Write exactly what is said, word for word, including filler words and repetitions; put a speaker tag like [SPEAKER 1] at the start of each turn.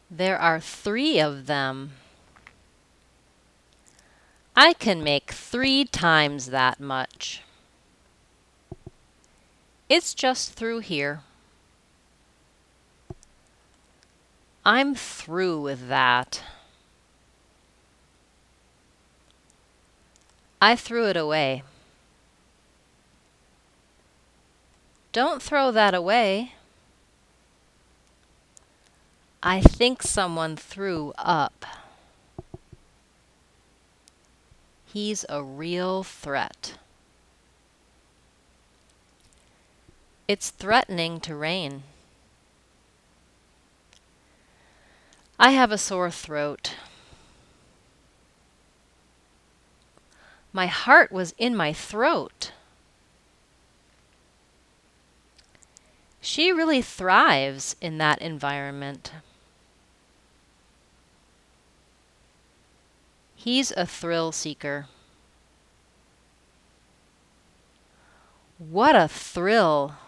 [SPEAKER 1] There are three of them. I can make three times that much. It's just through here. I'm through with that. I threw it away. Don't throw that away. I think someone threw up. He's a real threat. It's threatening to rain. I have a sore throat. My heart was in my throat. She really thrives in that environment. He's a thrill seeker. What a thrill!